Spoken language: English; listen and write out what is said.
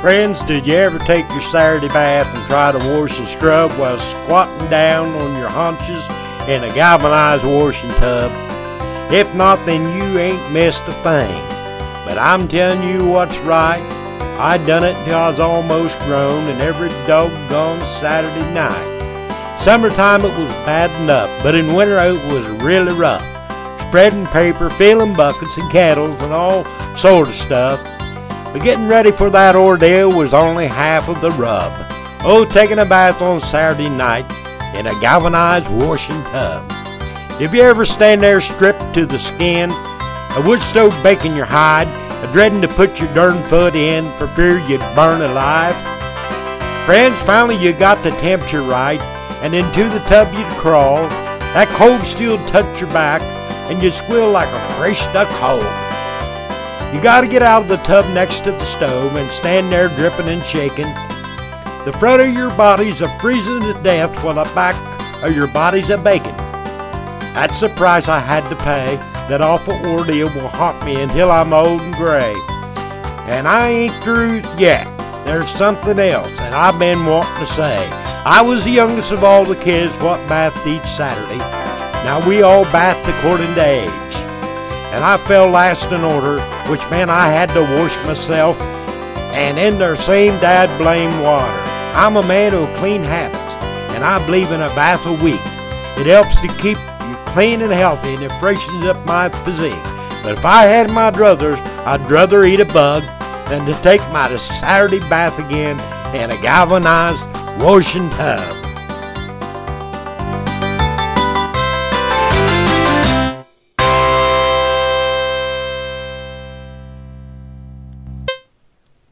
Friends, did you ever take your Saturday bath and try to wash and scrub while squatting down on your haunches in a galvanized washing tub? If not, then you ain't missed a thing. But I'm telling you what's right. I done it till I was almost grown, and every doggone Saturday night. Summertime it was bad enough, but in winter it was really rough. Spreading paper, filling buckets and kettles and all sort of stuff. But getting ready for that ordeal was only half of the rub. Oh, taking a bath on Saturday night in a galvanized washing tub. If you ever stand there stripped to the skin, a wood stove baking your hide, dreading to put your darn foot in for fear you'd burn alive. Friends, finally you got the temperature right, and into the tub you'd crawl. That cold steel touch your back, and you'd squeal like a fresh stuck hog. You gotta get out of the tub next to the stove and stand there dripping and shaking. The front of your body's a freezing to death while the back of your body's a baking. That's the price I had to pay. That awful ordeal will haunt me until I'm old and gray. And I ain't through yet. There's something else that I've been wanting to say. I was the youngest of all the kids what bathed each Saturday. Now we all bathed according to age. And I fell last in order, which meant I had to wash myself and in their same dad blame water. I'm a man of clean habits, and I believe in a bath a week. It helps to keep you clean and healthy, and it freshens up my physique. But if I had my druthers, I'd rather eat a bug than to take my Saturday bath again in a galvanized washing tub.